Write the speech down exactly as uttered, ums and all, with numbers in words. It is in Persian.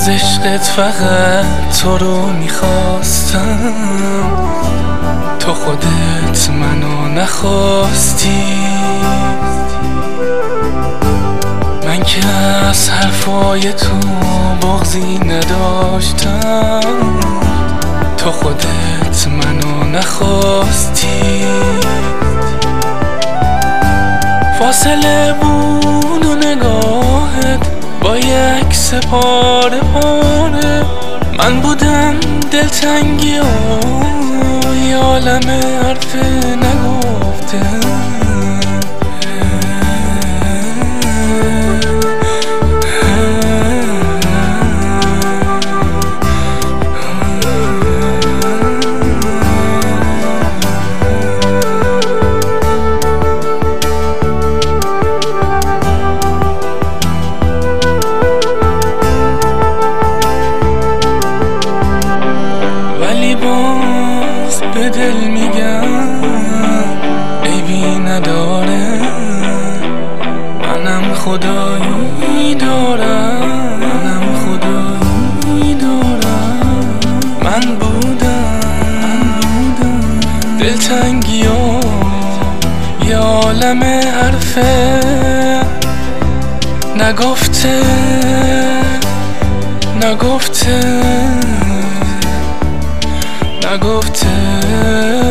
از عشقت فقط تو رو میخواستم، تو خودت منو نخواستی. من که از حرفای تو بغضی نداشتم، تو خودت منو نخواستی. فاصله بود و نگاهت با یک سپاره پاره، من بودم دلتنگی و یه عالم حرف نگفته. باز به دل میگم عیبی نداره، منم خدایی دارم، منم خدایی دارم. من بودم دلتنگی و یه عالم حرفه نگفته نگفته نگفته